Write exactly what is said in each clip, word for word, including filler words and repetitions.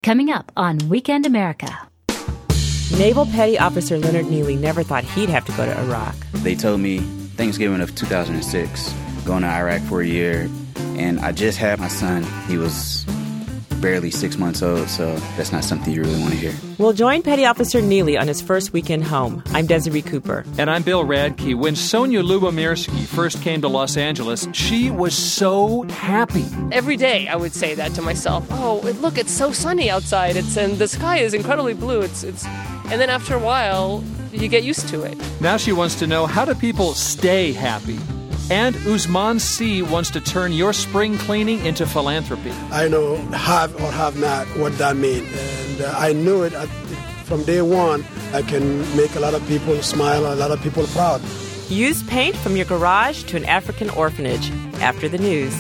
Coming up on Weekend America. Naval Petty Officer Leonard Neely never thought he'd have to go to Iraq. They told me Thanksgiving of two thousand six, going to Iraq for a year, and I just had my son. He was barely six months old, so that's not something you really want to hear. We'll join Petty Officer Neely on his first weekend home. I'm Desiree Cooper. And I'm Bill Radke. When Sonia Lubomirsky first came to Los Angeles, she was so happy. Every day I would say that to myself. Oh, look, it's so sunny outside. It's and the sky is incredibly blue. It's it's, and then after a while, you get used to it. Now she wants to know, how do people stay happy? And Usman C. wants to turn your spring cleaning into philanthropy. I know have or have not what that means. And uh, I knew it at, from day one. I can make a lot of people smile, a lot of people proud. Use paint from your garage to an African orphanage. After the news.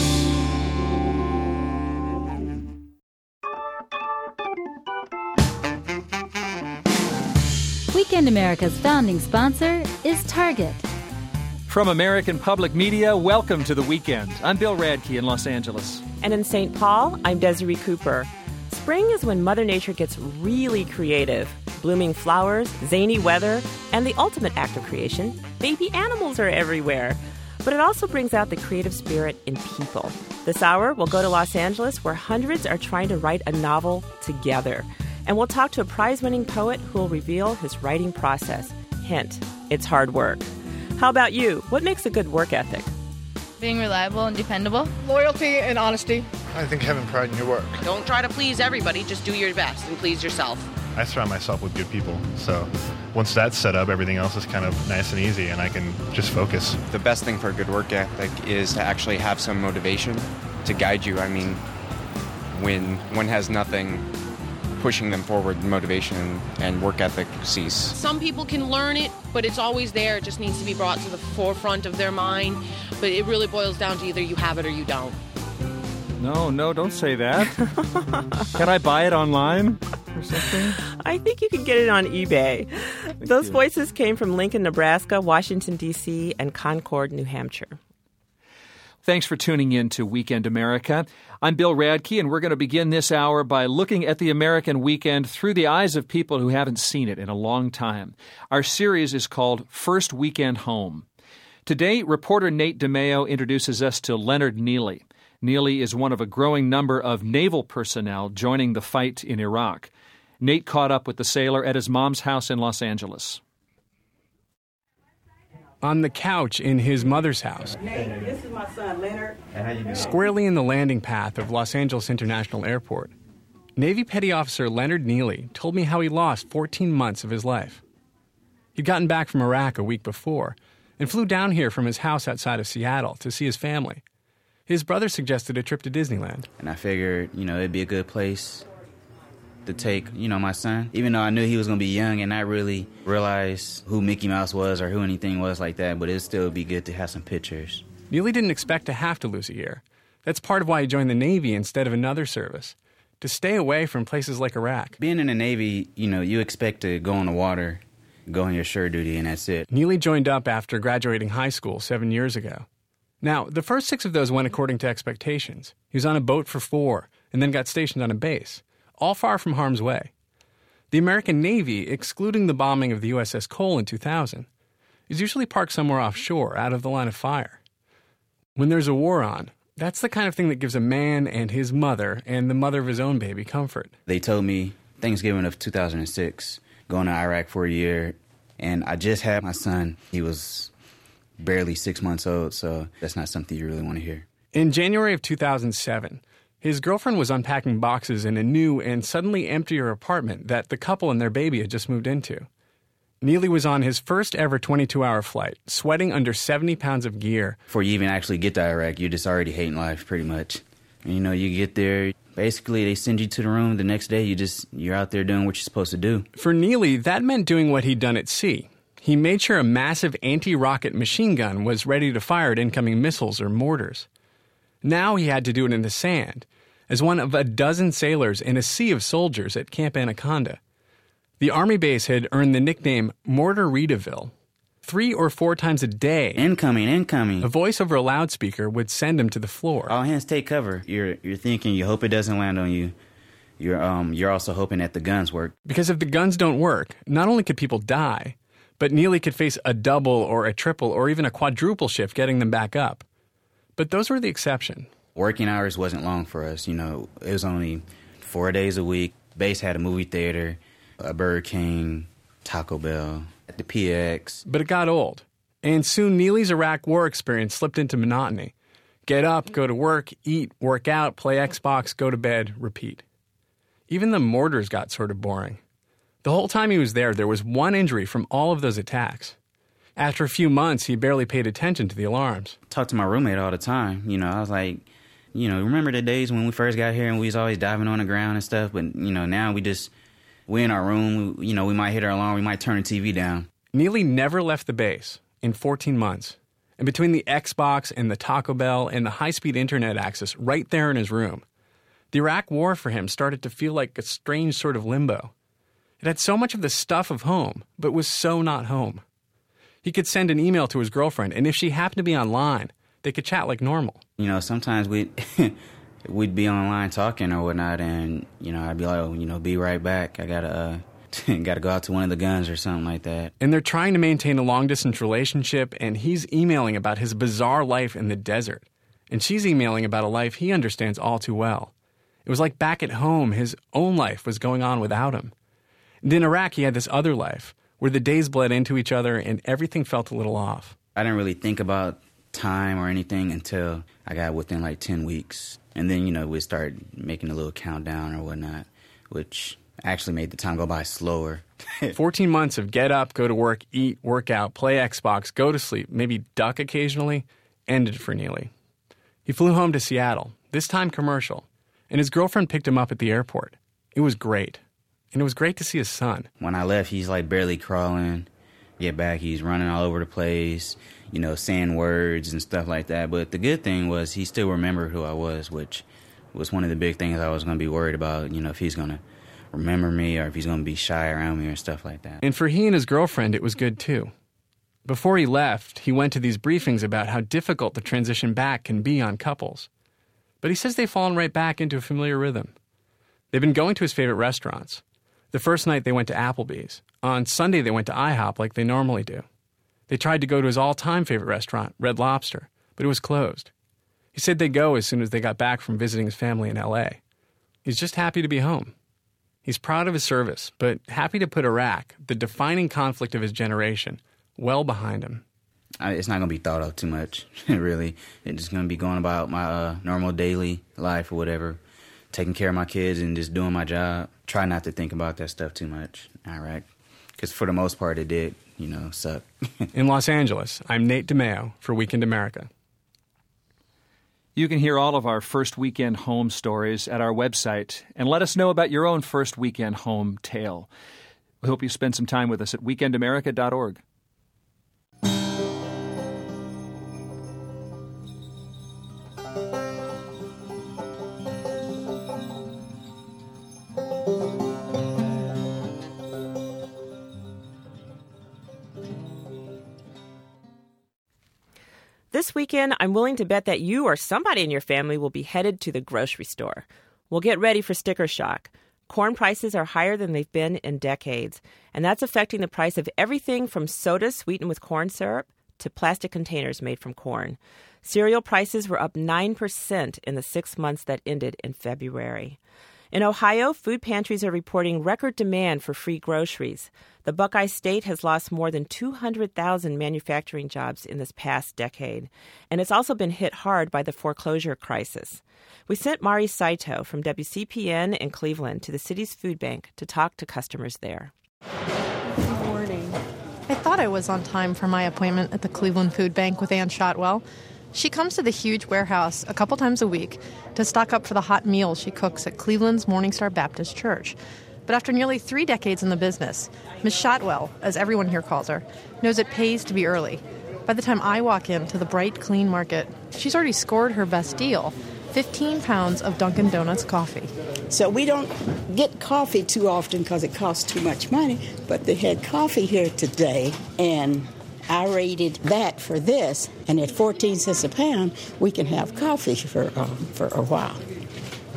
Weekend America's founding sponsor is Target. From American Public Media, welcome to The Weekend. I'm Bill Radke in Los Angeles. And in Saint Paul, I'm Desiree Cooper. Spring is when Mother Nature gets really creative. Blooming flowers, zany weather, and the ultimate act of creation, baby animals are everywhere. But it also brings out the creative spirit in people. This hour, we'll go to Los Angeles, where hundreds are trying to write a novel together. And we'll talk to a prize-winning poet who will reveal his writing process. Hint, it's hard work. How about you? What makes a good work ethic? Being reliable and dependable. Loyalty and honesty. I think having pride in your work. Don't try to please everybody, just do your best and please yourself. I surround myself with good people, so once that's set up, everything else is kind of nice and easy, and I can just focus. The best thing for a good work ethic is to actually have some motivation to guide you. I mean, when one has nothing pushing them forward, motivation and work ethic cease. Some people can learn it, but it's always there. It just needs to be brought to the forefront of their mind. But it really boils down to either you have it or you don't. No, no, don't say that. Can I buy it online or something? I think you can get it on eBay. Thank Those you. voices came from Lincoln, Nebraska, Washington, D C, and Concord, New Hampshire. Thanks for tuning in to Weekend America. I'm Bill Radke, and we're going to begin this hour by looking at the American weekend through the eyes of people who haven't seen it in a long time. Our series is called First Weekend Home. Today, reporter Nate DeMeo introduces us to Leonard Neely. Neely is one of a growing number of naval personnel joining the fight in Iraq. Nate caught up with the sailor at his mom's house in Los Angeles. On the couch in his mother's house, Nate, this is my son, Leonard. squarely in the landing path of Los Angeles International Airport, Navy Petty Officer Leonard Neely told me how he lost fourteen months of his life. He'd gotten back from Iraq a week before and flew down here from his house outside of Seattle to see his family. His brother suggested a trip to Disneyland. And I figured, you know, it'd be a good place to take, you know, my son. Even though I knew he was going to be young and not really realize who Mickey Mouse was or who anything was like that, but it'd still be good to have some pictures. Neely didn't expect to have to lose a year. That's part of why he joined the Navy instead of another service, to stay away from places like Iraq. Being in the Navy, you know, you expect to go on the water, go on your shore duty, and that's it. Neely joined up after graduating high school seven years ago. Now, the first six of those went according to expectations. He was on a boat for four and then got stationed on a base, all far from harm's way. The American Navy, excluding the bombing of the U S S Cole in two thousand, is usually parked somewhere offshore, out of the line of fire. When there's a war on, that's the kind of thing that gives a man and his mother and the mother of his own baby comfort. They told me Thanksgiving of two thousand six, going to Iraq for a year, and I just had my son. He was barely six months old, so that's not something you really want to hear. In January of two thousand seven, his girlfriend was unpacking boxes in a new and suddenly emptier apartment that the couple and their baby had just moved into. Neely was on his first ever twenty-two hour flight, sweating under seventy pounds of gear. Before you even actually get to Iraq, you're just already hating life, pretty much. And, you know, you get there, basically they send you to the room. The next day, you just, you're out there doing what you're supposed to do. For Neely, that meant doing what he'd done at sea. He made sure a massive anti-rocket machine gun was ready to fire at incoming missiles or mortars. Now he had to do it in the sand, as one of a dozen sailors in a sea of soldiers at Camp Anaconda. The Army base had earned the nickname Mortar-Reedaville. Three or four times a day, Incoming, incoming. a voice over a loudspeaker would send him to the floor. All hands take cover. You're you're thinking, you hope it doesn't land on you. you're um you're also hoping that the guns work. Because if the guns don't work, not only could people die, but Neely could face a double or a triple or even a quadruple shift getting them back up. But those were the exception. Working hours wasn't long for us. You know, it was only four days a week. Base had a movie theater, a Burger King, Taco Bell, at the P X. But it got old. And soon Neely's Iraq War experience slipped into monotony. Get up, go to work, eat, work out, play Xbox, go to bed, repeat. Even the mortars got sort of boring. The whole time he was there, there was one injury from all of those attacks. After a few months, he barely paid attention to the alarms. Talked to my roommate all the time. You know, I was like, you know, remember the days when we first got here and we was always diving on the ground and stuff? But, you know, now we just, we in our room, we, you know, we might hit our alarm, we might turn the T V down. Neely never left the base in fourteen months. And between the Xbox and the Taco Bell and the high-speed internet access right there in his room, the Iraq War for him started to feel like a strange sort of limbo. It had so much of the stuff of home, but was so not home. He could send an email to his girlfriend, and if she happened to be online, they could chat like normal. You know, sometimes we'd, we'd be online talking or whatnot, and, you know, I'd be like, oh, you know, be right back. I gotta, uh, gotta go out to one of the guns or something like that. And they're trying to maintain a long-distance relationship, and he's emailing about his bizarre life in the desert. And she's emailing about a life he understands all too well. It was like back at home, his own life was going on without him. And in Iraq, he had this other life, where the days bled into each other and everything felt a little off. I didn't really think about time or anything until I got within like ten weeks. And then, you know, we started making a little countdown or whatnot, which actually made the time go by slower. fourteen months of get up, go to work, eat, work out, play Xbox, go to sleep, maybe duck occasionally, ended for Neely. He flew home to Seattle, this time commercial, and his girlfriend picked him up at the airport. It was great. And it was great to see his son. When I left, he's like barely crawling. Get back, he's running all over the place, you know, saying words and stuff like that. But the good thing was he still remembered who I was, which was one of the big things I was going to be worried about, you know, if he's going to remember me or if he's going to be shy around me or stuff like that. And for he and his girlfriend, it was good too. Before he left, he went to these briefings about how difficult the transition back can be on couples. But he says they've fallen right back into a familiar rhythm. They've been going to his favorite restaurants. The first night they went to Applebee's. On Sunday they went to IHOP like they normally do. They tried to go to his all-time favorite restaurant, Red Lobster, but it was closed. He said they'd go as soon as they got back from visiting his family in L A. He's just happy to be home. He's proud of his service, but happy to put Iraq, the defining conflict of his generation, well behind him. I, it's not going to be thought of too much, really. It's just going to be going about my uh, normal daily life or whatever, taking care of my kids and just doing my job. Try not to think about that stuff too much, all right? Because for the most part, it did, you know, suck. In Los Angeles, I'm Nate DeMeo for Weekend America. You can hear all of our first weekend home stories at our website and let us know about your own first weekend home tale. We hope you spend some time with us at weekend america dot org. This weekend, I'm willing to bet that you or somebody in your family will be headed to the grocery store. Well, get ready for sticker shock. Corn prices are higher than they've been in decades, and that's affecting the price of everything from soda sweetened with corn syrup to plastic containers made from corn. Cereal prices were up nine percent in the six months that ended in February. In Ohio, food pantries are reporting record demand for free groceries. The Buckeye State has lost more than two hundred thousand manufacturing jobs in this past decade, and it's also been hit hard by the foreclosure crisis. We sent Mari Saito from W C P N in Cleveland to the city's food bank to talk to customers there. Good morning. I thought I was on time for my appointment at the Cleveland Food Bank with Ann Shotwell. She comes to the huge warehouse a couple times a week to stock up for the hot meals she cooks at Cleveland's Morningstar Baptist Church. But after nearly three decades in the business, Miz Shotwell, as everyone here calls her, knows it pays to be early. By the time I walk into the bright, clean market, she's already scored her best deal, fifteen pounds of Dunkin' Donuts coffee. So we don't get coffee too often because it costs too much money, but they had coffee here today, and I rated that for this, and at fourteen cents a pound, we can have coffee for um, for a while.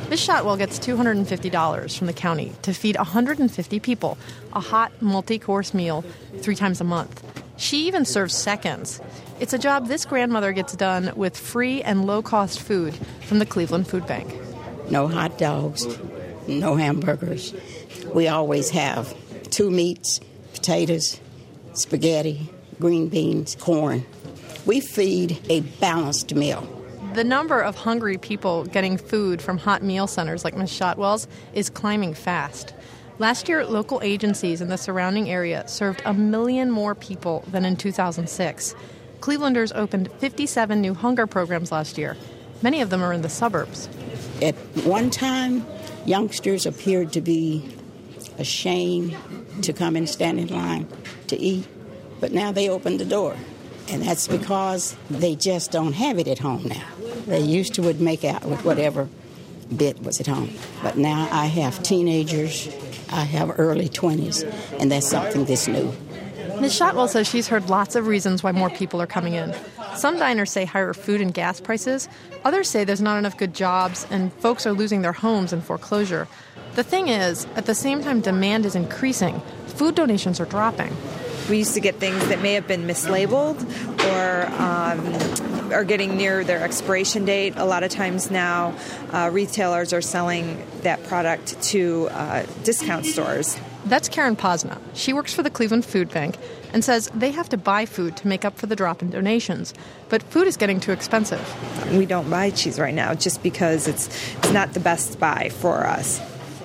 Miz Shotwell gets two hundred fifty dollars from the county to feed one hundred fifty people a hot, multi-course meal three times a month. She even serves seconds. It's a job this grandmother gets done with free and low-cost food from the Cleveland Food Bank. No hot dogs, no hamburgers. We always have two meats, potatoes, spaghetti, green beans, corn. We feed a balanced meal. The number of hungry people getting food from hot meal centers like Miz Shotwell's is climbing fast. Last year, local agencies in the surrounding area served a million more people than in two thousand six. Clevelanders opened fifty-seven new hunger programs last year. Many of them are in the suburbs. At one time, youngsters appeared to be ashamed to come and stand in line to eat, but now they open the door. And that's because they just don't have it at home now. They used to would make out with whatever bit was at home. But now I have teenagers, I have early twenties, and that's something that's new. Miz Shotwell says she's heard lots of reasons why more people are coming in. Some diners say higher food and gas prices. Others say there's not enough good jobs and folks are losing their homes in foreclosure. The thing is, at the same time demand is increasing, food donations are dropping. We used to get things that may have been mislabeled or um, are getting near their expiration date. A lot of times now, uh, retailers are selling that product to uh, discount stores. That's Karen Posna. She works for the Cleveland Food Bank and says they have to buy food to make up for the drop in donations. But food is getting too expensive. We don't buy cheese right now just because it's it's not the best buy for us.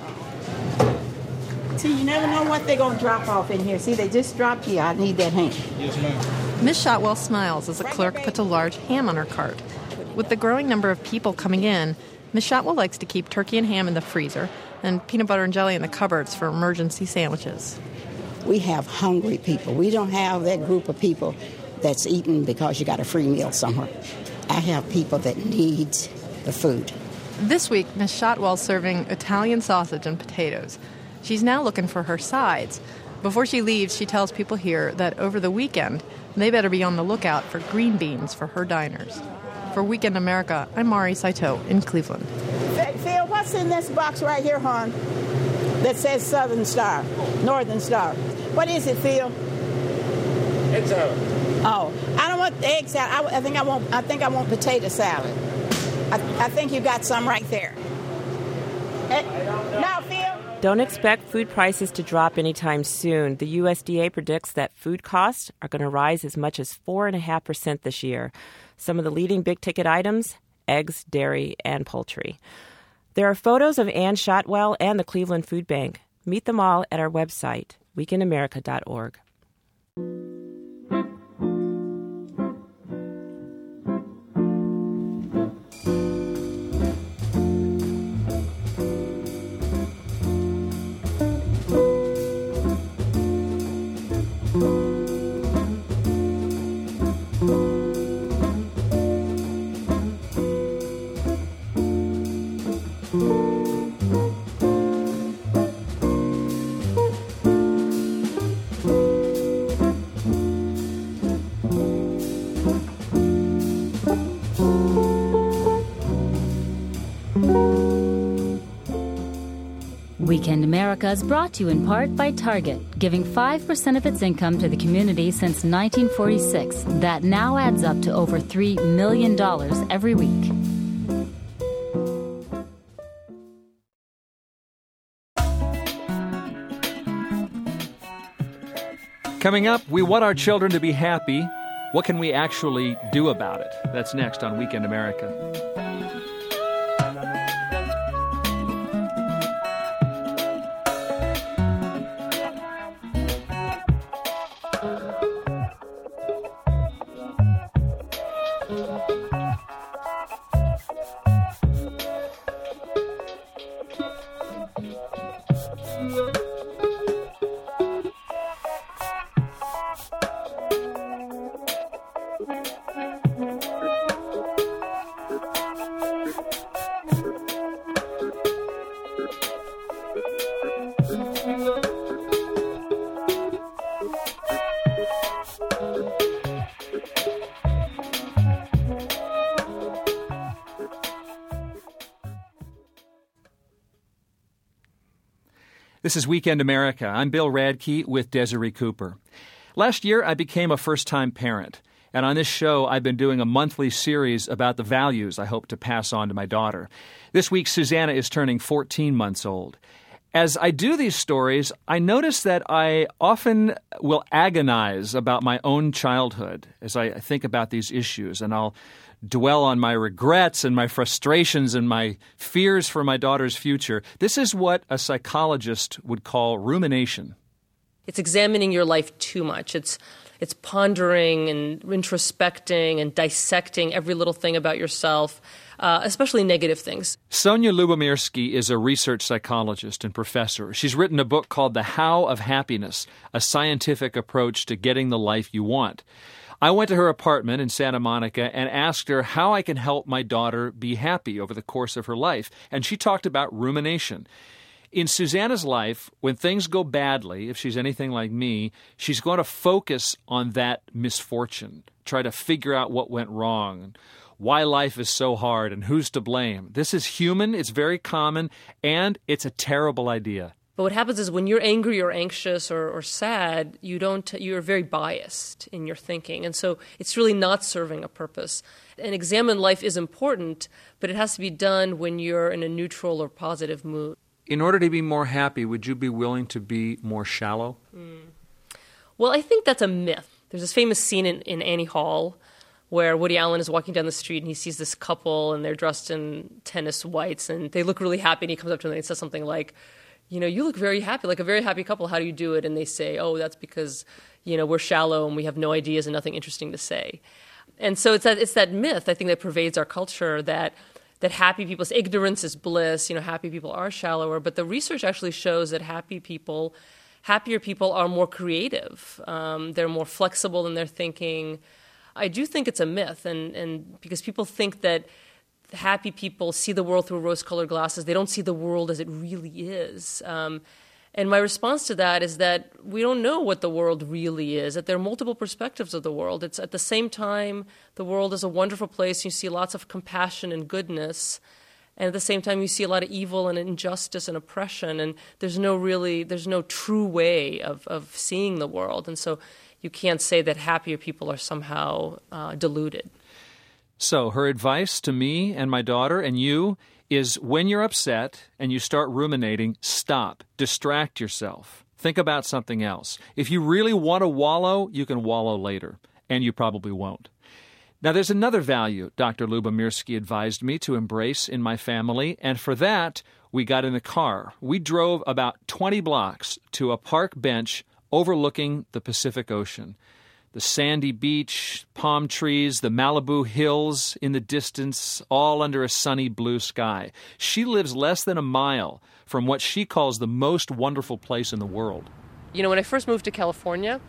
See, you never know what they're going to drop off in here. See, they just dropped here. I need that ham. Yes, ma'am. Miz Shotwell smiles as a clerk puts a large ham on her cart. With the growing number of people coming in, Miz Shotwell likes to keep turkey and ham in the freezer and peanut butter and jelly in the cupboards for emergency sandwiches. We have hungry people. We don't have that group of people that's eating because you got a free meal somewhere. I have people that need the food. This week, Miz Shotwell's serving Italian sausage and potatoes. She's now looking for her sides. Before she leaves, she tells people here that over the weekend, they better be on the lookout for green beans for her diners. For Weekend America, I'm Mari Saito in Cleveland. Phil, what's in this box right here, hon, that says Southern Star, Northern Star? What is it, Phil? Egg salad. Oh, I don't want egg salad. I, I think I want. I think I want potato salad. I, I think you got some right there. Hey, now, Phil. Don't expect food prices to drop anytime soon. The U S D A predicts that food costs are going to rise as much as four point five percent this year. Some of the leading big-ticket items, eggs, dairy, and poultry. There are photos of Ann Shotwell and the Cleveland Food Bank. Meet them all at our website, weekend america dot org. Weekend America is brought to you in part by Target, giving five percent of its income to the community since nineteen forty-six. That now adds up to over three million dollars every week. Coming up, we want our children to be happy. What can we actually do about it? That's next on Weekend America. This is Weekend America. I'm Bill Radke with Desiree Cooper. Last year, I became a first-time parent. And on this show, I've been doing a monthly series about the values I hope to pass on to my daughter. This week, Susanna is turning fourteen months old. As I do these stories, I notice that I often will agonize about my own childhood as I think about these issues, and I'll dwell on my regrets and my frustrations and my fears for my daughter's future. This is what a psychologist would call rumination. It's examining your life too much. It's it's pondering and introspecting and dissecting every little thing about yourself, uh, especially negative things. Sonia Lubomirsky is a research psychologist and professor. She's written a book called The How of Happiness, a scientific approach to getting the life you want. I went to her apartment in Santa Monica and asked her how I can help my daughter be happy over the course of her life, and she talked about rumination. In Susanna's life, when things go badly, if she's anything like me, she's going to focus on that misfortune, try to figure out what went wrong, why life is so hard, and who's to blame. This is human, it's very common, and it's a terrible idea. But what happens is when you're angry or anxious or, or sad, you don't, you're very biased in your thinking. And so it's really not serving a purpose. And examine life is important, but it has to be done when you're in a neutral or positive mood. In order to be more happy, would you be willing to be more shallow? Mm. Well, I think that's a myth. There's this famous scene in, in Annie Hall where Woody Allen is walking down the street and he sees this couple and they're dressed in tennis whites and they look really happy, and he comes up to them and says something like, you know, you look very happy, like a very happy couple. How do you do it? And they say, oh, that's because, you know, we're shallow and we have no ideas and nothing interesting to say. And so it's that, it's that myth, I think, that pervades our culture that that happy people's ignorance is bliss, you know, happy people are shallower. But the research actually shows that happy people, happier people are more creative. Um, they're more flexible in their thinking. I do think it's a myth, and, and because people think that happy people see the world through rose-colored glasses. They don't see the world as it really is. Um, and my response to that is that we don't know what the world really is, that there are multiple perspectives of the world. It's at the same time, the world is a wonderful place. You see lots of compassion and goodness. And at the same time, you see a lot of evil and injustice and oppression. And there's no really, there's no true way of, of seeing the world. And so you can't say that happier people are somehow uh, deluded. So her advice to me and my daughter and you is when you're upset and you start ruminating, stop, distract yourself, think about something else. If you really want to wallow, you can wallow later, and you probably won't. Now, there's another value Doctor Lubomirsky advised me to embrace in my family, and for that, we got in the car. We drove about twenty blocks to a park bench overlooking the Pacific Ocean. The sandy beach, palm trees, the Malibu hills in the distance, all under a sunny blue sky. She lives less than a mile from what she calls the most wonderful place in the world. You know, when I first moved to California,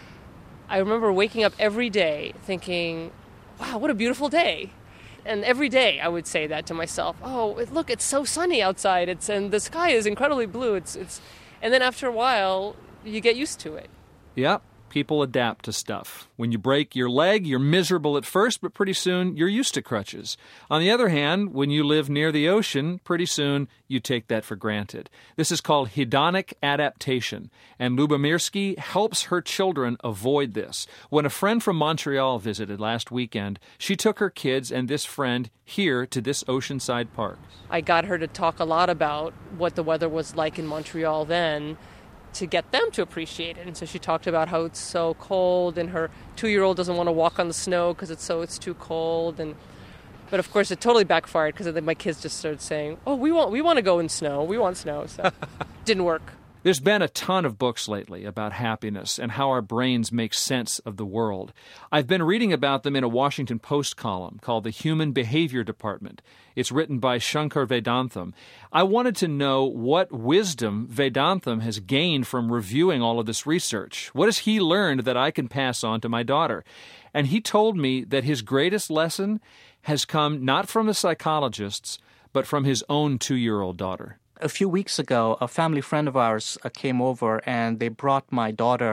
I remember waking up every day thinking, wow, what a beautiful day. And every day I would say that to myself. Oh, look, it's so sunny outside. It's and the sky is incredibly blue. It's it's, and then after a while, you get used to it. Yep. People adapt to stuff. When you break your leg, you're miserable at first, but pretty soon you're used to crutches. On the other hand, when you live near the ocean, pretty soon you take that for granted. This is called hedonic adaptation, and Lubomirsky helps her children avoid this. When a friend from Montreal visited last weekend, she took her kids and this friend here to this oceanside park. I got her to talk a lot about what the weather was like in Montreal then, to get them to appreciate it. And so she talked about how it's so cold, and her two-year-old doesn't want to walk on the snow because it's so it's too cold. And but of course it totally backfired because then my kids just started saying, "Oh, we want we want to go in snow. We want snow." So didn't work. There's been a ton of books lately about happiness and how our brains make sense of the world. I've been reading about them in a Washington Post column called The Human Behavior Department. It's written by Shankar Vedantam. I wanted to know what wisdom Vedantam has gained from reviewing all of this research. What has he learned that I can pass on to my daughter? And he told me that his greatest lesson has come not from the psychologists, but from his own two-year-old daughter. A few weeks ago, a family friend of ours uh, came over and they brought my daughter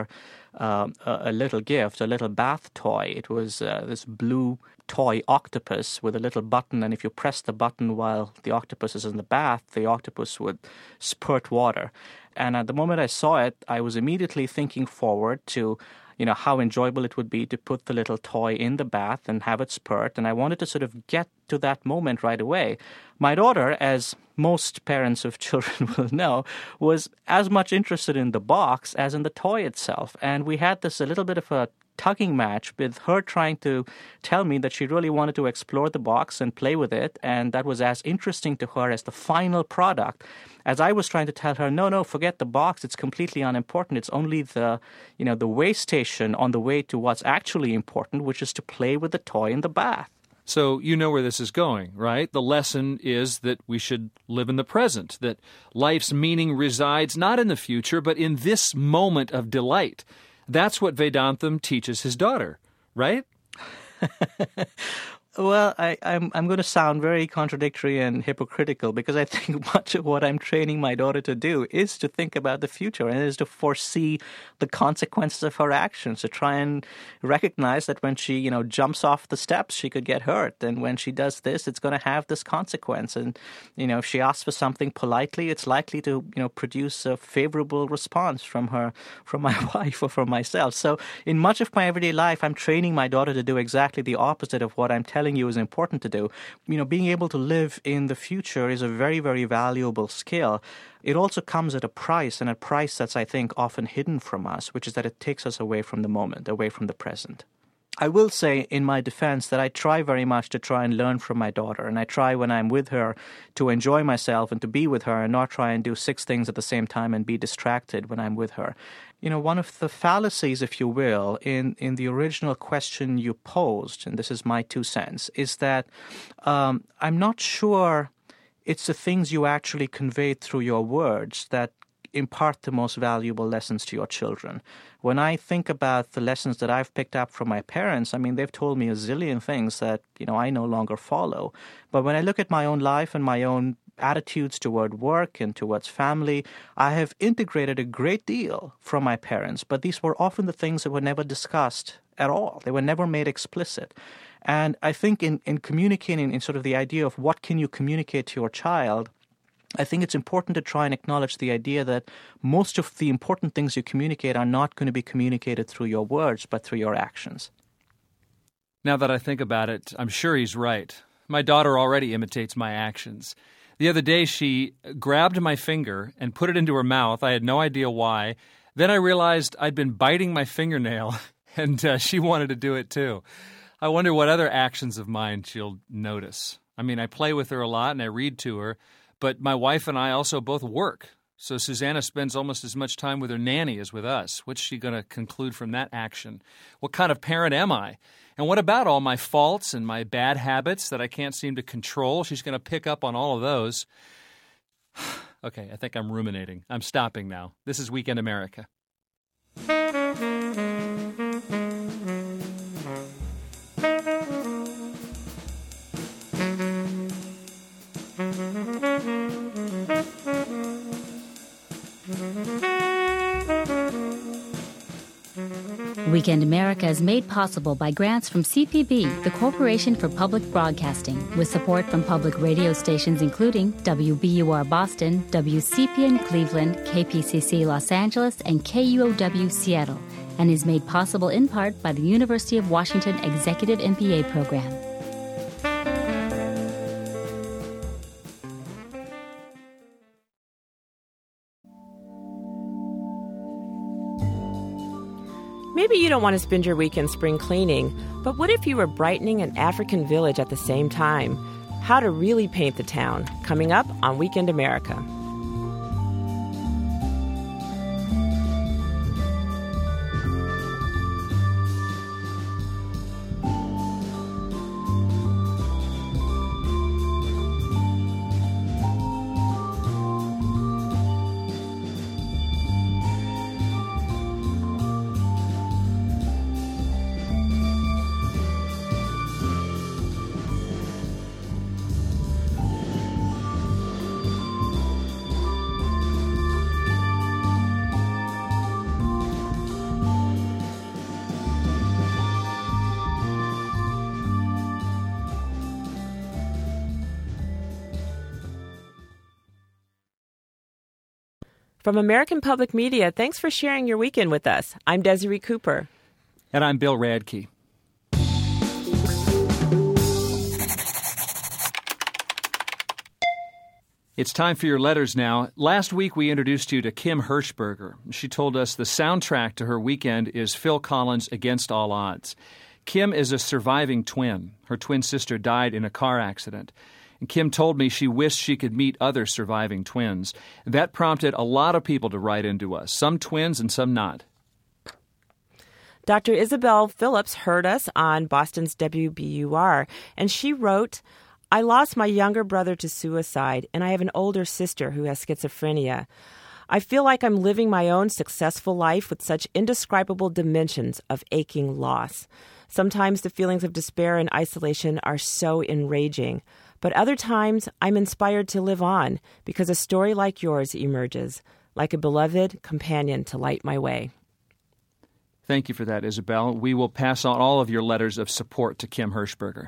um, a, a little gift, a little bath toy. It was uh, this blue toy octopus with a little button, and if you press the button while the octopus is in the bath, the octopus would spurt water. And at the moment I saw it, I was immediately thinking forward to, you know, how enjoyable it would be to put the little toy in the bath and have it spurt. And I wanted to sort of get to that moment right away. My daughter, as most parents of children will know, was as much interested in the box as in the toy itself. And we had this a little bit of a tugging match with her trying to tell me that she really wanted to explore the box and play with it, and that was as interesting to her as the final product, as I was trying to tell her, no, no, forget the box, it's completely unimportant. It's only the, you know, the way station on the way to what's actually important, which is to play with the toy in the bath. So you know where this is going, right? The lesson is that we should live in the present, that life's meaning resides not in the future, but in this moment of delight. That's what Vedantam teaches his daughter, right? Well, I, I'm I'm going to sound very contradictory and hypocritical, because I think much of what I'm training my daughter to do is to think about the future and is to foresee the consequences of her actions, to try and recognize that when she, you know, jumps off the steps, she could get hurt. And when she does this, it's going to have this consequence. And, you know, if she asks for something politely, it's likely to, you know, produce a favorable response from her, from my wife or from myself. So in much of my everyday life, I'm training my daughter to do exactly the opposite of what I'm telling you is important to do. You know, being able to live in the future is a very, very valuable skill. It also comes at a price, and a price that's, I think, often hidden from us, which is that it takes us away from the moment, away from the present. I will say in my defense that I try very much to try and learn from my daughter, and I try when I'm with her to enjoy myself and to be with her and not try and do six things at the same time and be distracted when I'm with her. You know, one of the fallacies, if you will, in, in the original question you posed, and this is my two cents, is that um, I'm not sure it's the things you actually conveyed through your words that impart the most valuable lessons to your children. When I think about the lessons that I've picked up from my parents, I mean, they've told me a zillion things that, you know, I no longer follow. But when I look at my own life and my own attitudes toward work and towards family, I have integrated a great deal from my parents, but these were often the things that were never discussed at all. They were never made explicit. And I think in, in communicating, in sort of the idea of what can you communicate to your child, I think it's important to try and acknowledge the idea that most of the important things you communicate are not going to be communicated through your words, but through your actions. Now that I think about it, I'm sure he's right. My daughter already imitates my actions. The other day, she grabbed my finger and put it into her mouth. I had no idea why. Then I realized I'd been biting my fingernail, and uh, she wanted to do it too. I wonder what other actions of mine she'll notice. I mean, I play with her a lot and I read to her, but my wife and I also both work. So Susanna spends almost as much time with her nanny as with us. What's she going to conclude from that action? What kind of parent am I? And what about all my faults and my bad habits that I can't seem to control? She's going to pick up on all of those. Okay, I think I'm ruminating. I'm stopping now. This is Weekend America. Weekend America is made possible by grants from C P B, the Corporation for Public Broadcasting, with support from public radio stations including W B U R Boston, W C P N Cleveland, K P C C Los Angeles, and K U O W Seattle, and is made possible in part by the University of Washington Executive M B A program. Maybe you don't want to spend your weekend spring cleaning, but what if you were brightening an African village at the same time? How to really paint the town, coming up on Weekend America. From American Public Media, thanks for sharing your weekend with us. I'm Desiree Cooper. And I'm Bill Radke. It's time for your letters now. Last week we introduced you to Kim Hershberger. She told us the soundtrack to her weekend is Phil Collins' Against All Odds. Kim is a surviving twin. Her twin sister died in a car accident. And Kim told me she wished she could meet other surviving twins. That prompted a lot of people to write into us, some twins and some not. Doctor Isabel Phillips heard us on Boston's W B U R, and she wrote, I lost my younger brother to suicide, and I have an older sister who has schizophrenia. I feel like I'm living my own successful life with such indescribable dimensions of aching loss. Sometimes the feelings of despair and isolation are so enraging, but other times I'm inspired to live on because a story like yours emerges, like a beloved companion to light my way. Thank you for that, Isabel. We will pass on all of your letters of support to Kim Hershberger.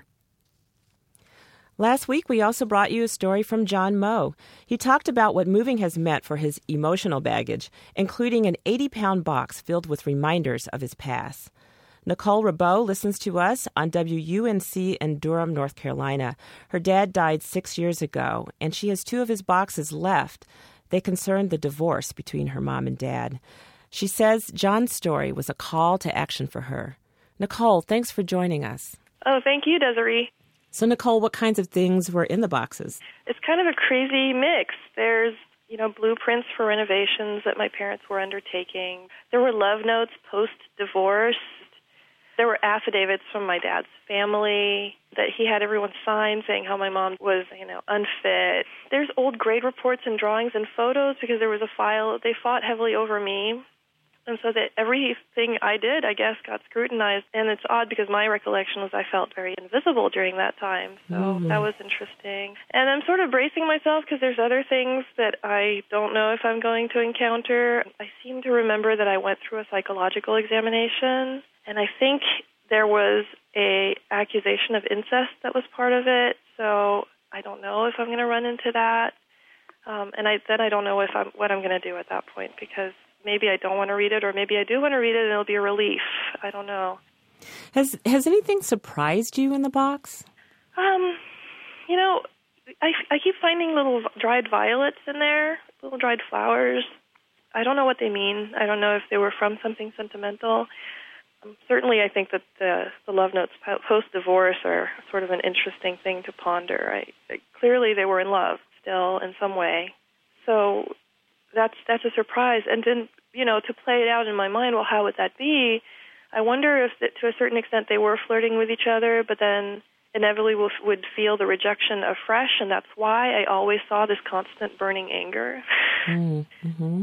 Last week, we also brought you a story from John Moe. He talked about what moving has meant for his emotional baggage, including an eighty-pound box filled with reminders of his past. Nicole Rabeau listens to us on W U N C in Durham, North Carolina. Her dad died six years ago, and she has two of his boxes left. They concern the divorce between her mom and dad. She says John's story was a call to action for her. Nicole, thanks for joining us. Oh, thank you, Desiree. So, Nicole, what kinds of things were in the boxes? It's kind of a crazy mix. There's, you know, blueprints for renovations that my parents were undertaking. There were love notes post-divorce. There were affidavits from my dad's family that he had everyone sign saying how my mom was, you know, unfit. There's old grade reports and drawings and photos because there was a file. They fought heavily over me. And so that everything I did, I guess, got scrutinized. And it's odd because my recollection was I felt very invisible during that time. So mm-hmm. that was interesting. And I'm sort of bracing myself because there's other things that I don't know if I'm going to encounter. I seem to remember that I went through a psychological examination. And I think there was a accusation of incest that was part of it. So I don't know if I'm going to run into that. Um, and I, then I don't know if I'm, what I'm going to do at that point because maybe I don't want to read it, or maybe I do want to read it, and it'll be a relief. I don't know. Has Has anything surprised you in the box? Um, you know, I, I keep finding little dried violets in there, little dried flowers. I don't know what they mean. I don't know if they were from something sentimental. Um, certainly, I think that the, the love notes post-divorce are sort of an interesting thing to ponder. I, I, clearly, they were in love still in some way. So that's that's a surprise. And then, you know, to play it out in my mind, well, how would that be? I wonder if, that, to a certain extent, they were flirting with each other, but then inevitably would feel the rejection afresh, and that's why I always saw this constant burning anger. Mm-hmm.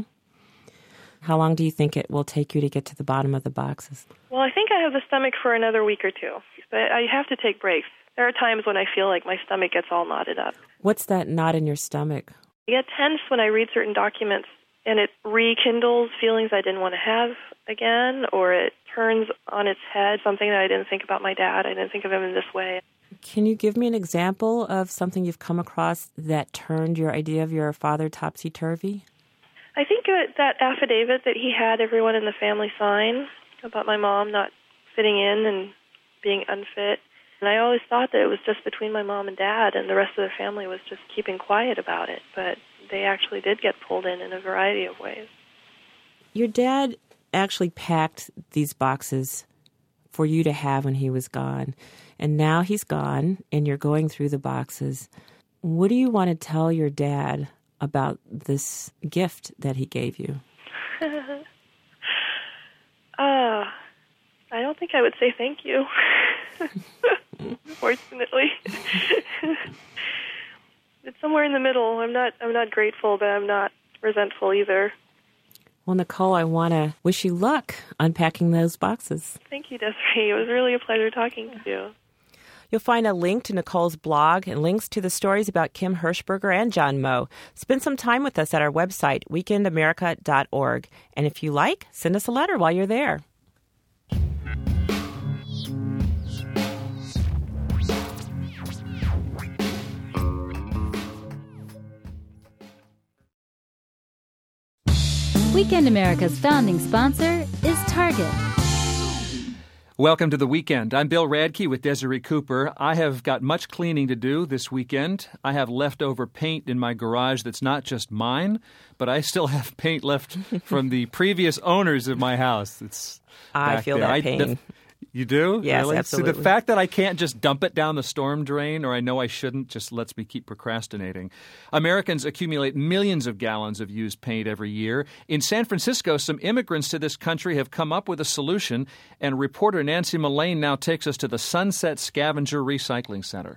How long do you think it will take you to get to the bottom of the boxes? Well, I think I have the stomach for another week or two, but I have to take breaks. There are times when I feel like my stomach gets all knotted up. What's that knot in your stomach? I get tense when I read certain documents, and it rekindles feelings I didn't want to have again, or it turns on its head something that I didn't think about my dad. I didn't think of him in this way. Can you give me an example of something you've come across that turned your idea of your father topsy-turvy? I think uh, that affidavit that he had everyone in the family sign about my mom not fitting in and being unfit. And I always thought that it was just between my mom and dad, and the rest of the family was just keeping quiet about it. But they actually did get pulled in in a variety of ways. Your dad actually packed these boxes for you to have when he was gone. And now he's gone, and you're going through the boxes. What do you want to tell your dad about this gift that he gave you? uh, I don't think I would say thank you. Fortunately. It's somewhere in the middle. I'm not I'm not grateful, but I'm not resentful either. Well, Nicole, I want to wish you luck unpacking those boxes. Thank you, Desiree. It was really a pleasure talking to you. You'll find a link to Nicole's blog and links to the stories about Kim Hershberger and John Moe. Spend some time with us at our website, weekend america dot org. And if you like, send us a letter while you're there. Weekend America's founding sponsor is Target. Welcome to the weekend. I'm Bill Radke with Desiree Cooper. I have got much cleaning to do this weekend. I have leftover paint in my garage that's not just mine, but I still have paint left from the previous owners of my house. It's I feel there. that I, pain. the, you do? Yes, really? absolutely. So the fact that I can't just dump it down the storm drain, or I know I shouldn't, just lets me keep procrastinating. Americans accumulate millions of gallons of used paint every year. In San Francisco, some immigrants to this country have come up with a solution, and reporter Nancy Mullane now takes us to the Sunset Scavenger Recycling Center.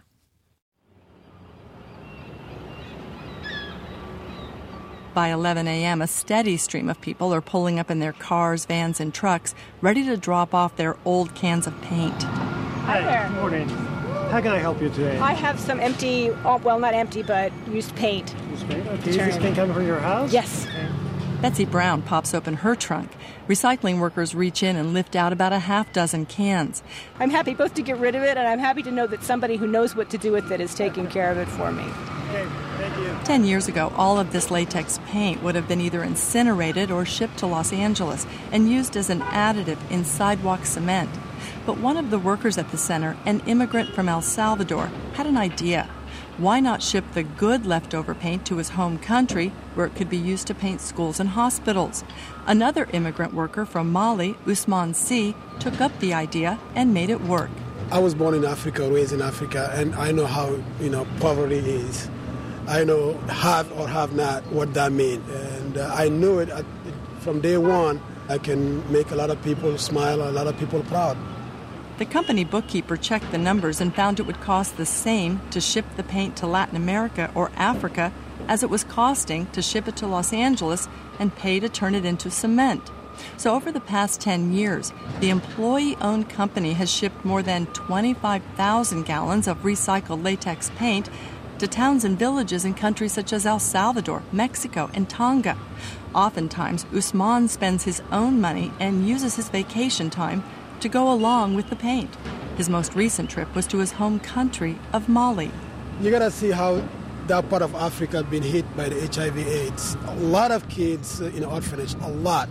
By eleven a.m., a steady stream of people are pulling up in their cars, vans, and trucks, ready to drop off their old cans of paint. Hi there. Good morning. How can I help you today? I have some empty, oh, well, not empty, but used paint. Used paint? Okay, is this paint coming from your house? Yes. Okay. Betsy Brown pops open her trunk. Recycling workers reach in and lift out about a half dozen cans. I'm happy both to get rid of it, and I'm happy to know that somebody who knows what to do with it is taking care of it for me. Okay, thank you. Ten years ago, all of this latex paint would have been either incinerated or shipped to Los Angeles and used as an additive in sidewalk cement. But one of the workers at the center, an immigrant from El Salvador, had an idea. Why not ship the good leftover paint to his home country, where it could be used to paint schools and hospitals? Another immigrant worker from Mali, Usman C., took up the idea and made it work. I was born in Africa, raised in Africa, and I know how, you know, poverty is. I know have or have not what that means. And uh, I knew it at, from day one. I can make a lot of people smile, a lot of people proud. The company bookkeeper checked the numbers and found it would cost the same to ship the paint to Latin America or Africa as it was costing to ship it to Los Angeles and pay to turn it into cement. So over the past ten years, the employee-owned company has shipped more than twenty-five thousand gallons of recycled latex paint to towns and villages in countries such as El Salvador, Mexico, and Tonga. Oftentimes, Usman spends his own money and uses his vacation time to go along with the paint. His most recent trip was to his home country of Mali. You gotta see how that part of Africa has been hit by the H I V AIDS. A lot of kids in orphanage, a lot.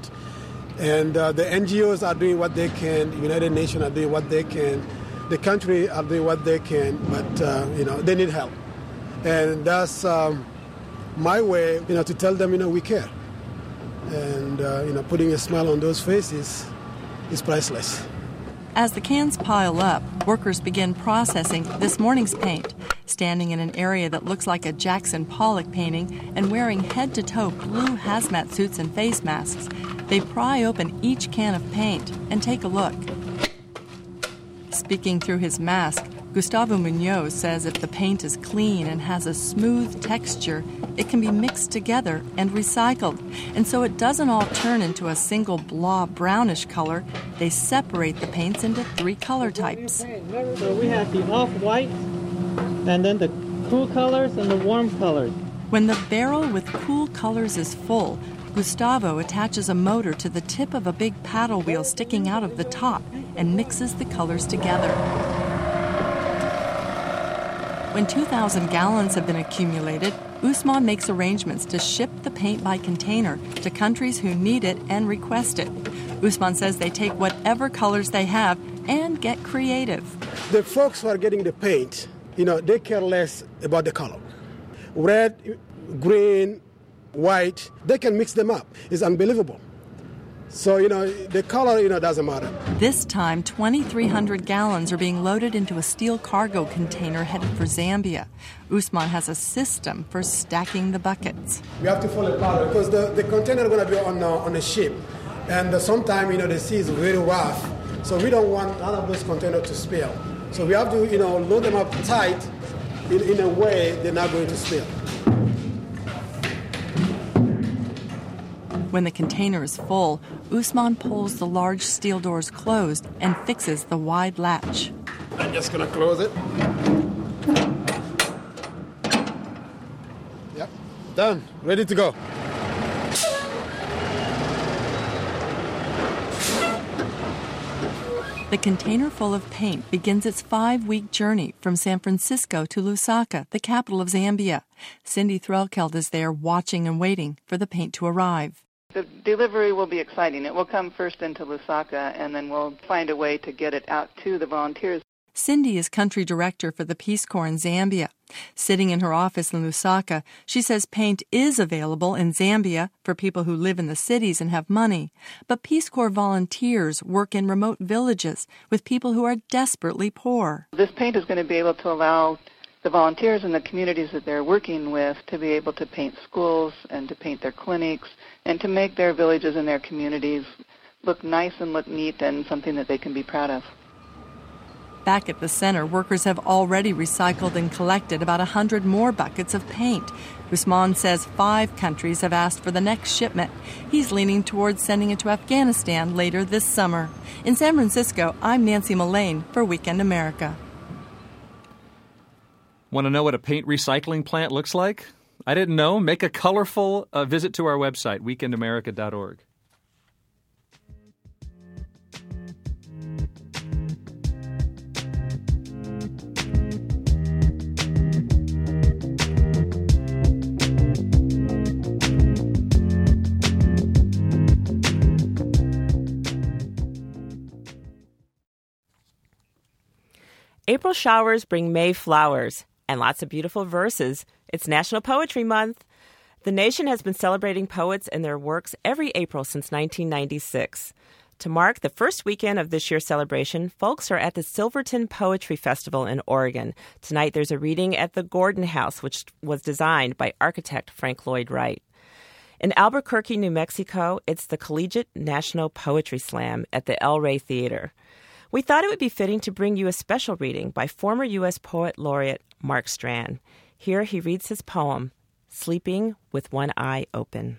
And uh, the N G Os are doing what they can, the United Nations are doing what they can, the country are doing what they can, but uh, you know, they need help. And that's um, my way, you know, to tell them, you know, we care. And, uh, you know, putting a smile on those faces is priceless. As the cans pile up, workers begin processing this morning's paint. Standing in an area that looks like a Jackson Pollock painting and wearing head-to-toe blue hazmat suits and face masks, they pry open each can of paint and take a look. Speaking through his mask, Gustavo Munoz says if the paint is clean and has a smooth texture, it can be mixed together and recycled. And so it doesn't all turn into a single blah brownish color. They separate the paints into three color types. So we have the off-white, and then the cool colors and the warm colors. When the barrel with cool colors is full, Gustavo attaches a motor to the tip of a big paddle wheel sticking out of the top and mixes the colors together. When two thousand gallons have been accumulated, Usman makes arrangements to ship the paint by container to countries who need it and request it. Usman says they take whatever colors they have and get creative. The folks who are getting the paint, you know, they care less about the color. Red, green, white, they can mix them up. It's unbelievable. So, you know, the color, you know, doesn't matter. This time, twenty-three hundred gallons are being loaded into a steel cargo container headed for Zambia. Usman has a system for stacking the buckets. We have to follow powder because the, the container is going to be on a, on a ship. And uh, sometimes, you know, the sea is very rough. So we don't want none of those containers to spill. So we have to, you know, load them up tight in, in a way they're not going to spill. When the container is full, Usman pulls the large steel doors closed and fixes the wide latch. I'm just going to close it. Yep, done. Ready to go. The container full of paint begins its five-week journey from San Francisco to Lusaka, the capital of Zambia. Cindy Threlkeld is there watching and waiting for the paint to arrive. The delivery will be exciting. It will come first into Lusaka, and then we'll find a way to get it out to the volunteers. Cindy is country director for the Peace Corps in Zambia. Sitting in her office in Lusaka, she says paint is available in Zambia for people who live in the cities and have money. But Peace Corps volunteers work in remote villages with people who are desperately poor. This paint is going to be able to allow the volunteers in the communities that they're working with to be able to paint schools and to paint their clinics and to make their villages and their communities look nice and look neat and something that they can be proud of. Back at the center, workers have already recycled and collected about one hundred more buckets of paint. Usman says five countries have asked for the next shipment. He's leaning towards sending it to Afghanistan later this summer. In San Francisco, I'm Nancy Mullane for Weekend America. Want to know what a paint recycling plant looks like? I didn't know. Make a colorful uh, visit to our website, weekend america dot org. April showers bring May flowers and lots of beautiful verses. It's National Poetry Month. The nation has been celebrating poets and their works every April since nineteen ninety-six. To mark the first weekend of this year's celebration, folks are at the Silverton Poetry Festival in Oregon. Tonight there's a reading at the Gordon House, which was designed by architect Frank Lloyd Wright. In Albuquerque, New Mexico, it's the Collegiate National Poetry Slam at the El Rey Theater. We thought it would be fitting to bring you a special reading by former U S Poet Laureate Mark Strand. Here he reads his poem, Sleeping with One Eye Open.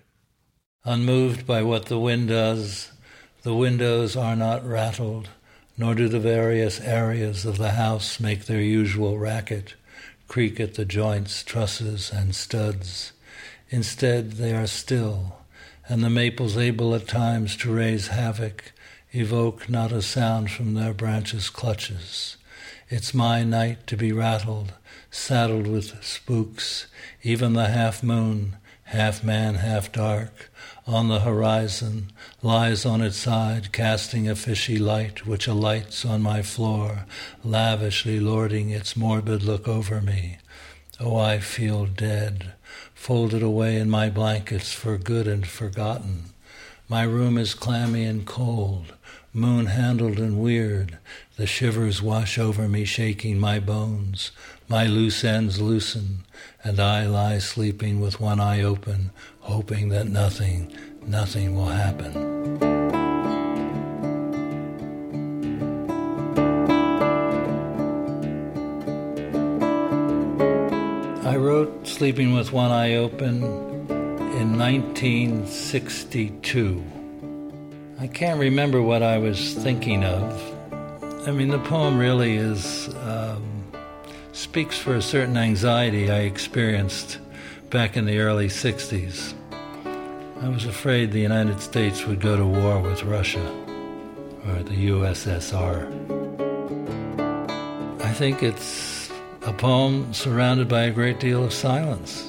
Unmoved by what the wind does, the windows are not rattled, nor do the various areas of the house make their usual racket, creak at the joints, trusses, and studs. Instead, they are still, and the maples able at times to raise havoc, evoke not a sound from their branches' clutches. It's my night to be rattled, saddled with spooks, even the half-moon, half-man, half-dark, on the horizon, lies on its side, casting a fishy light which alights on my floor, lavishly lording its morbid look over me. Oh, I feel dead, folded away in my blankets for good and forgotten. My room is clammy and cold, moon-handled and weird. The shivers wash over me, shaking my bones. My loose ends loosen, and I lie sleeping with one eye open, hoping that nothing, nothing will happen. I wrote Sleeping with One Eye Open in nineteen sixty-two. I can't remember what I was thinking of. I mean, the poem really is um, speaks for a certain anxiety I experienced back in the early sixties. I was afraid the United States would go to war with Russia, or the U S S R. I think it's a poem surrounded by a great deal of silence.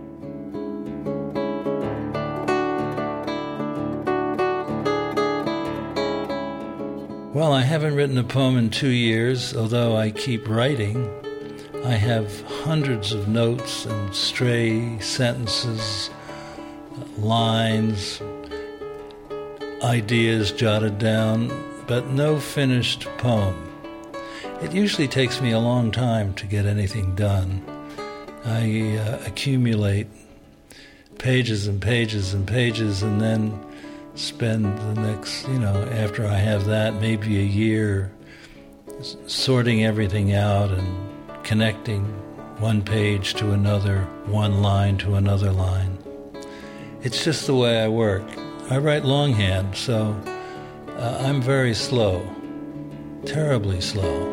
Well, I haven't written a poem in two years, although I keep writing. I have hundreds of notes and stray sentences, lines, ideas jotted down, but no finished poem. It usually takes me a long time to get anything done. I uh, accumulate pages and pages and pages and then spend the next, you know, after I have that, maybe a year sorting everything out and connecting one page to another, one line to another line. It's just the way I work. I write longhand, so uh, I'm very slow, terribly slow.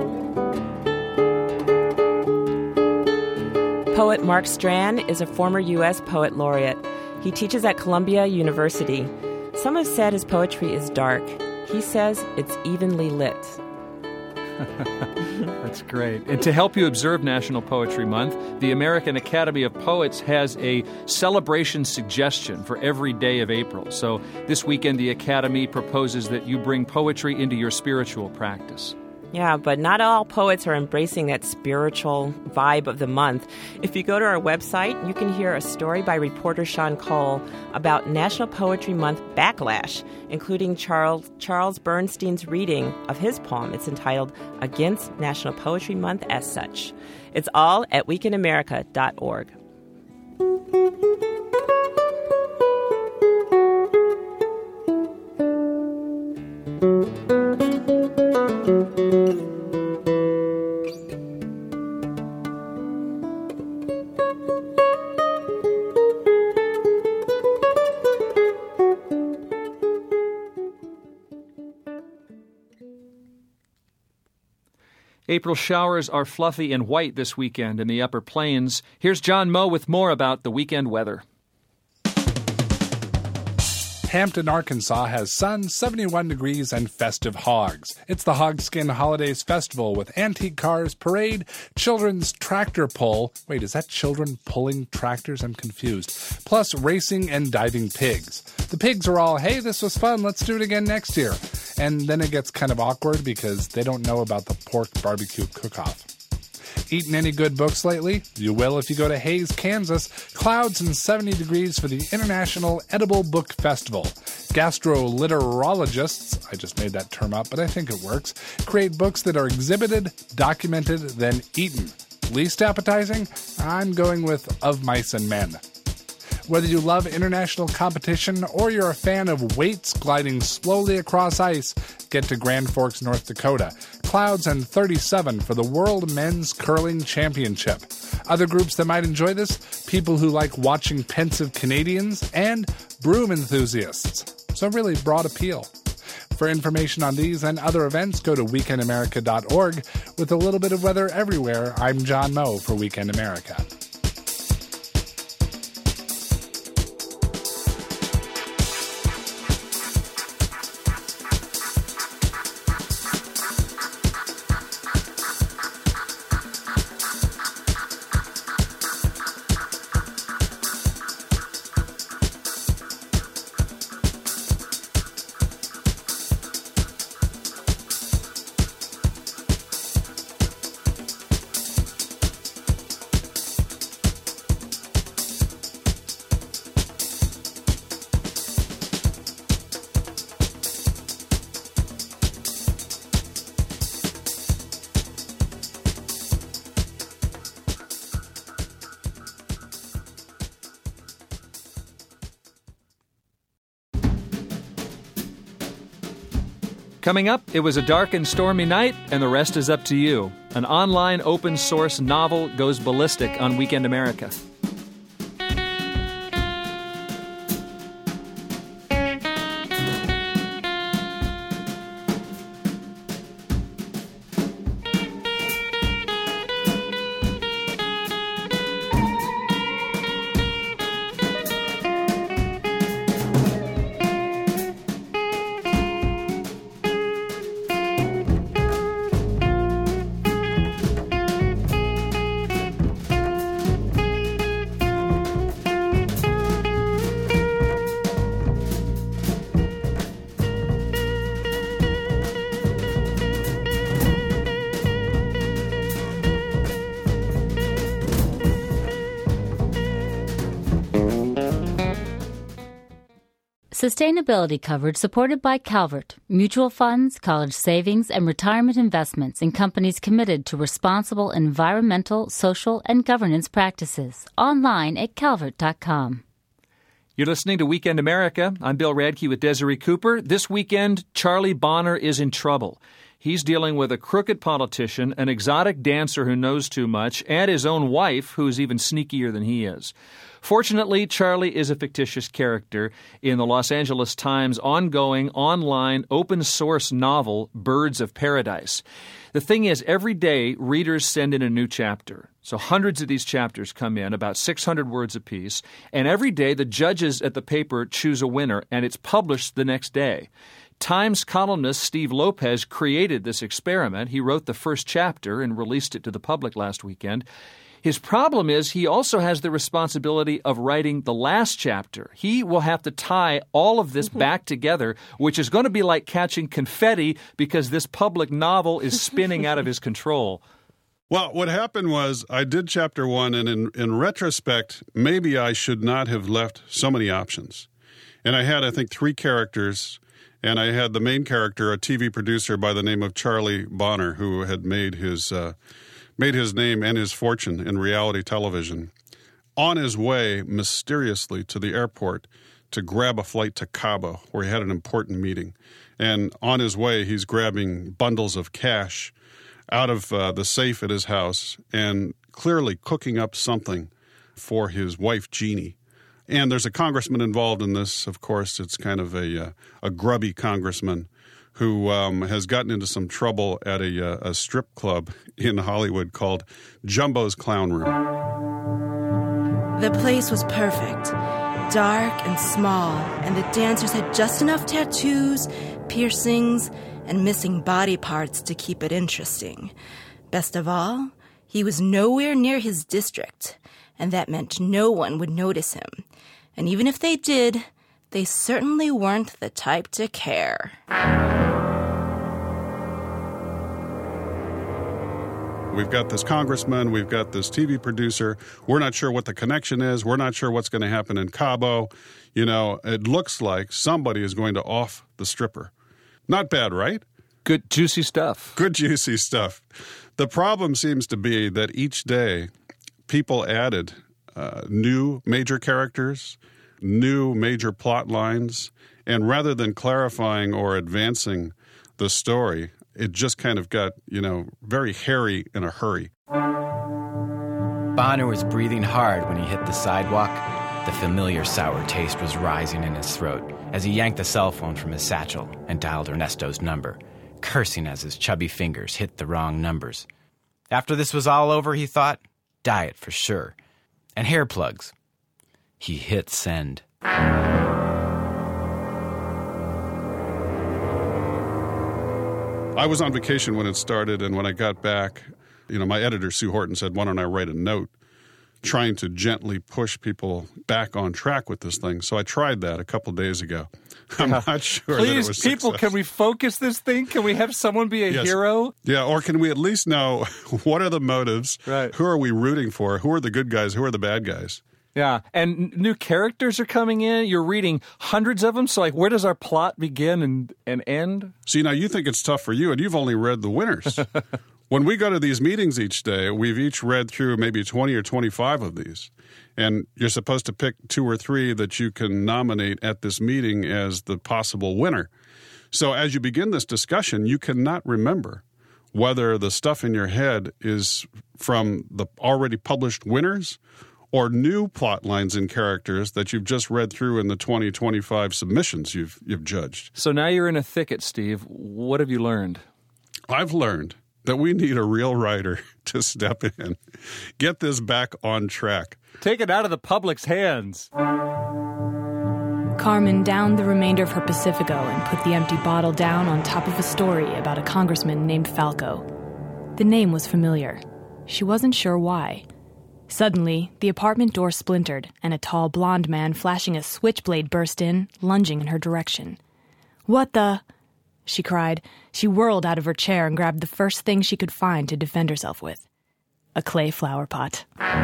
Poet Mark Strand is a former U S Poet Laureate. He teaches at Columbia University. Some have said his poetry is dark. He says it's evenly lit. That's great. And to help you observe National Poetry Month, the American Academy of Poets has a celebration suggestion for every day of April. So this weekend, the Academy proposes that you bring poetry into your spiritual practice. Yeah, but not all poets are embracing that spiritual vibe of the month. If you go to our website, you can hear a story by reporter Sean Cole about National Poetry Month backlash, including Charles Charles Bernstein's reading of his poem. It's entitled Against National Poetry Month as Such. It's all at weekend america dot org. April showers are fluffy and white this weekend in the Upper Plains. Here's John Moe with more about the weekend weather. Hampton, Arkansas has sun, seventy-one degrees, and festive hogs. It's the Hogskin Holidays Festival with antique cars, parade, children's tractor pull. Wait, is that children pulling tractors? I'm confused. Plus racing and diving pigs. The pigs are all, hey, this was fun, let's do it again next year. And then it gets kind of awkward because they don't know about the pork barbecue cook-off. Eaten any good books lately? You will if you go to Hays, Kansas. Clouds and seventy degrees for the International Edible Book Festival. Gastroliterologists, I just made that term up, but I think it works, create books that are exhibited, documented, then eaten. Least appetizing? I'm going with Of Mice and Men. Whether you love international competition or you're a fan of weights gliding slowly across ice, get to Grand Forks, North Dakota. Clouds and thirty-seven for the World Men's Curling Championship. Other groups that might enjoy this, people who like watching pensive Canadians and broom enthusiasts. So really broad appeal. For information on these and other events, go to weekend america dot org. With a little bit of weather everywhere, I'm John Moe for Weekend America. Coming up, it was a dark and stormy night, and the rest is up to you. An online open-source novel goes ballistic on Weekend America. Sustainability coverage supported by Calvert, mutual funds, college savings, and retirement investments in companies committed to responsible environmental, social, and governance practices. Online at calvert dot com. You're listening to Weekend America. I'm Bill Radke with Desiree Cooper. This weekend, Charlie Bonner is in trouble. He's dealing with a crooked politician, an exotic dancer who knows too much, and his own wife, who's even sneakier than he is. Fortunately, Charlie is a fictitious character in the Los Angeles Times' ongoing online open-source novel, Birds of Paradise. The thing is, every day, readers send in a new chapter. So hundreds of these chapters come in, about six hundred words apiece, and every day the judges at the paper choose a winner, and it's published the next day. Times columnist Steve Lopez created this experiment. He wrote the first chapter and released it to the public last weekend. His problem is he also has the responsibility of writing the last chapter. He will have to tie all of this back together, which is going to be like catching confetti because this public novel is spinning out of his control. Well, what happened was I did chapter one, and in, in retrospect, maybe I should not have left so many options. And I had, I think, three characters, and I had the main character, a T V producer by the name of Charlie Bonner, who had made his uh, made his name and his fortune in reality television, on his way mysteriously to the airport to grab a flight to Cabo, where he had an important meeting. And on his way, he's grabbing bundles of cash out of uh, the safe at his house and clearly cooking up something for his wife, Jeannie. And there's a congressman involved in this. Of course, it's kind of a uh, a grubby congressman who um, has gotten into some trouble at a, uh, a strip club in Hollywood called Jumbo's Clown Room. The place was perfect, dark and small, and the dancers had just enough tattoos, piercings, and missing body parts to keep it interesting. Best of all, he was nowhere near his district, and that meant no one would notice him. And even if they did, they certainly weren't the type to care. We've got this congressman, we've got this T V producer. We're not sure what the connection is. We're not sure what's going to happen in Cabo. You know, it looks like somebody is going to off the stripper. Not bad, right? Good, juicy stuff. Good, juicy stuff. The problem seems to be that each day people added uh, new major characters, new major plot lines, and rather than clarifying or advancing the story, it just kind of got, you know, very hairy in a hurry. Bonner was breathing hard when he hit the sidewalk. The familiar sour taste was rising in his throat as he yanked the cell phone from his satchel and dialed Ernesto's number, cursing as his chubby fingers hit the wrong numbers. After this was all over, he thought, diet for sure. And hair plugs. He hit send. I was on vacation when it started, and when I got back, you know, my editor, Sue Horton, said, why don't I write a note trying to gently push people back on track with this thing. So I tried that a couple days ago. I'm yeah. not sure Please, that it was people, successful. can we focus this thing? Can we have someone be a yes. hero? Yeah, or can we at least know what are the motives? Right. Who are we rooting for? Who are the good guys? Who are the bad guys? Yeah, and new characters are coming in. You're reading hundreds of them. So, like, where does our plot begin and, and end? See, now you think it's tough for you, and you've only read the winners. When we go to these meetings each day, we've each read through maybe twenty or twenty-five of these. And you're supposed to pick two or three that you can nominate at this meeting as the possible winner. So as you begin this discussion, you cannot remember whether the stuff in your head is from the already published winners or new plot lines and characters that you've just read through in the twenty, twenty-five submissions you've you've judged. So now you're in a thicket, Steve. What have you learned? I've learned that we need a real writer to step in, get this back on track. Take it out of the public's hands. Carmen downed the remainder of her Pacifico and put the empty bottle down on top of a story about a congressman named Falco. The name was familiar. She wasn't sure why. Suddenly, the apartment door splintered, and a tall blonde man flashing a switchblade burst in, lunging in her direction. "What the?" she cried. She whirled out of her chair and grabbed the first thing she could find to defend herself with. A clay flower pot.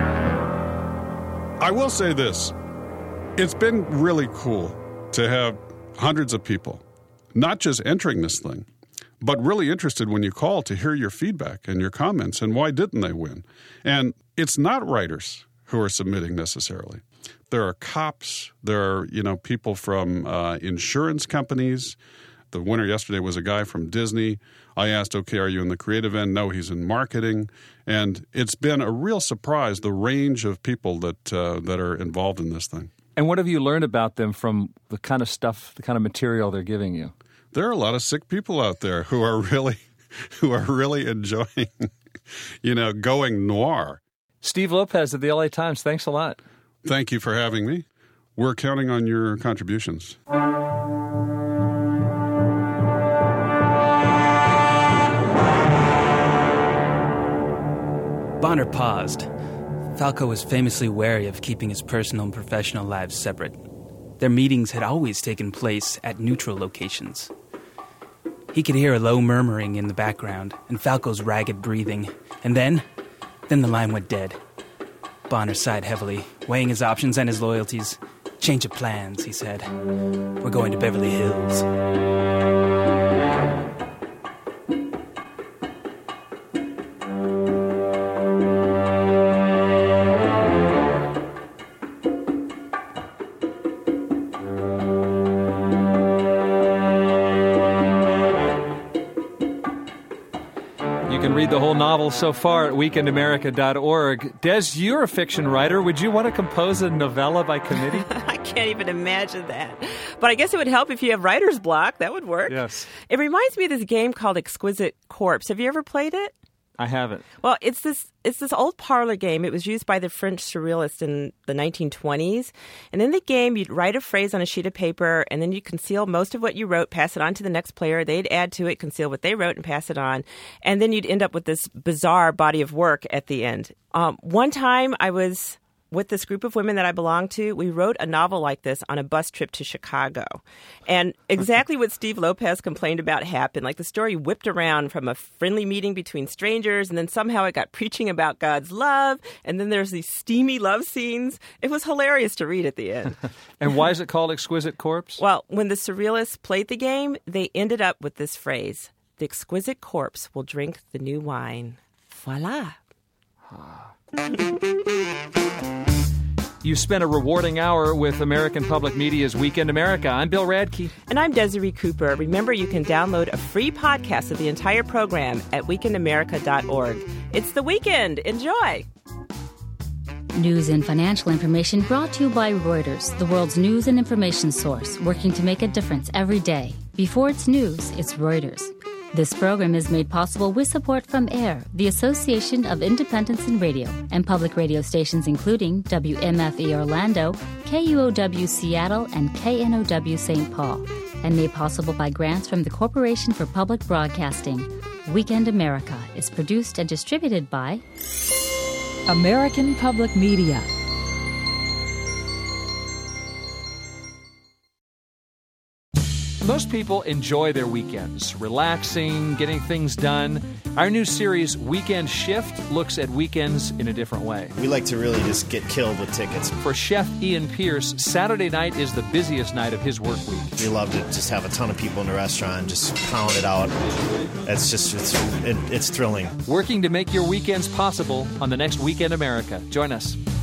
I will say this. It's been really cool to have hundreds of people, not just entering this thing, but really interested when you call to hear your feedback and your comments and why didn't they win. And it's not writers who are submitting necessarily. There are cops. There are, you know, people from uh, insurance companies. The winner yesterday was a guy from Disney. I asked, okay, are you in the creative end? No, he's in marketing. And it's been a real surprise, the range of people that uh, that are involved in this thing. And what have you learned about them from the kind of stuff, the kind of material they're giving you? There are a lot of sick people out there who are really, who are really enjoying, you know, going noir. Steve Lopez of the L A Times, thanks a lot. Thank you for having me. We're counting on your contributions. Bonner paused. Falco was famously wary of keeping his personal and professional lives separate. Their meetings had always taken place at neutral locations. He could hear a low murmuring in the background and Falco's ragged breathing. And then, then the line went dead. Bonner sighed heavily, weighing his options and his loyalties. Change of plans, he said. We're going to Beverly Hills. The whole novel so far at weekend america dot org. Des, you're a fiction writer. Would you want to compose a novella by committee? I can't even imagine that. But I guess it would help if you have writer's block. That would work. Yes. It reminds me of this game called Exquisite Corpse. Have you ever played it? I haven't. Well, it's this it's this old parlor game. It was used by the French surrealists in the nineteen twenties. And in the game, you'd write a phrase on a sheet of paper, and then you'd conceal most of what you wrote, pass it on to the next player. They'd add to it, conceal what they wrote, and pass it on. And then you'd end up with this bizarre body of work at the end. Um, one time, I was with this group of women that I belonged to. We wrote a novel like this on a bus trip to Chicago. And exactly what Steve Lopez complained about happened. Like the story whipped around from a friendly meeting between strangers, and then somehow it got preaching about God's love, and then there's these steamy love scenes. It was hilarious to read at the end. And why is it called Exquisite Corpse? Well, when the surrealists played the game, they ended up with this phrase: the exquisite corpse will drink the new wine. Voila. You spent a rewarding hour with American Public Media's Weekend America. I'm Bill Radke. And I'm Desiree Cooper. Remember, you can download a free podcast of the entire program at weekend america dot org. It's the weekend. Enjoy. News and financial information brought to you by Reuters, the world's news and information source, working to make a difference every day. Before it's news, it's Reuters. This program is made possible with support from AIR, the Association of Independents in Radio, and public radio stations including W M F E Orlando, K U O W Seattle, and K N O W Saint Paul, and made possible by grants from the Corporation for Public Broadcasting. Weekend America is produced and distributed by American Public Media. Most people enjoy their weekends, relaxing, getting things done. Our new series, Weekend Shift, looks at weekends in a different way. We like to really just get killed with tickets. For Chef Ian Pierce, Saturday night is the busiest night of his work week. We love to just have a ton of people in the restaurant, just pound it out. It's just, it's, it, it's thrilling. Working to make your weekends possible on the next Weekend America. Join us.